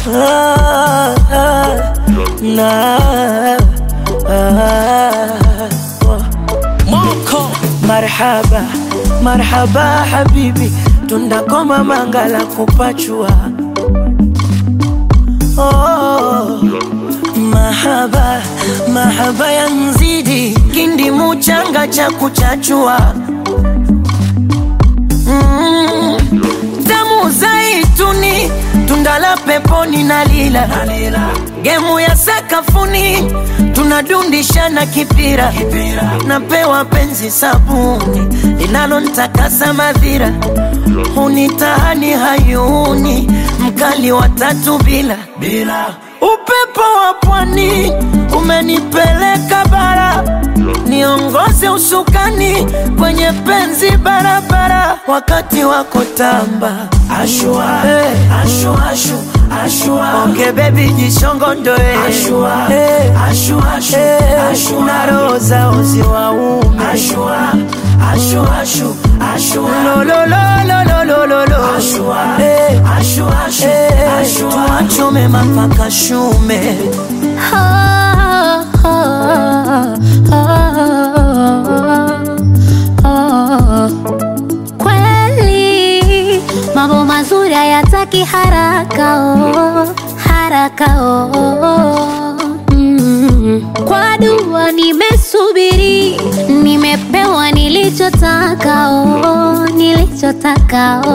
Moko marhaba, marhaba habibi, tundakoma mangala kupachua. Mahaba, mahaba ya mzidi, kindi muchanga cha kuchachua. Tamu zaituni, tundala peponi na lila. Gemu ya sakafuni, tunadundishana kipira. Napewa penzi sabuni, linalo nitakasa madhira. Hunitahani hayuni, mkali wa tatu bila. Upepo wa pwani, umenipeleka bara. Niongoze usukani, kwenye penzi barabara. Wakati wako tamba, ashua, ashua, ashua, ashua. Okay baby jishongo ndoe, ashua, ashua, ashua, ashua. Na roza uzi wa ume, ashua, ashua, ashua, ashua. Lo lo lo lo lo lo lo lo, ashua, ashua, ashua, ashua. Tuachome mapaka shume. Kweli mambo mazuri hayataki haraka, haraka. Kwa dua nimesubiri, nimepewa nilichotaka, nilichotaka.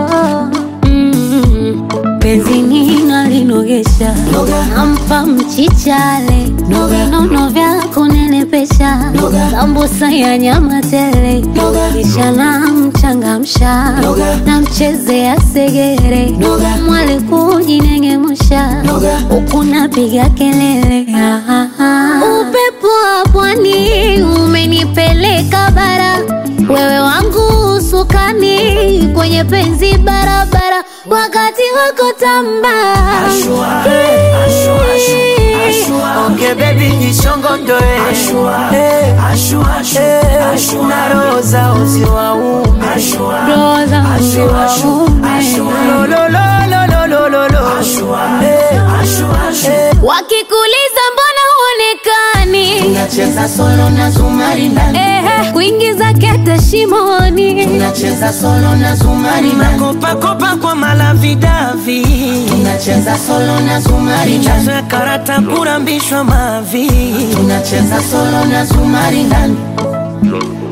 Penzi nina linogesha, nampa mchichale, nono vyako nenepesha, sambusa ya nyama tele, kisha namchangamsha, namchezea segere, mwale kujinengemusha, huku napiga kelele. Upepo wa pwani umenipeleka bara, wewe wangu usukani, kwenye penzi barabara. Wakati wako tamba, ashua, ashua, ashua, ashua. Okay baby jishongo ndoe, ashua, ashua, ashua, ashua. Na roza uzi wa ume, ashua, roza uzi wa ume. Lo lo lo lo lo lo lo, ashua, ashua, ashua. Wakikuliza mbona huonekani, tunacheza solo na Zumari ndani. Kuingiza kete shimoni, tunacheza solo na Zumari ndani. Kopa kopa kwa malavidavi, tunacheza solo na Zumari ndani. Chazo ya karata kurambishwa mavi, tunacheza solo na Zumari ndani.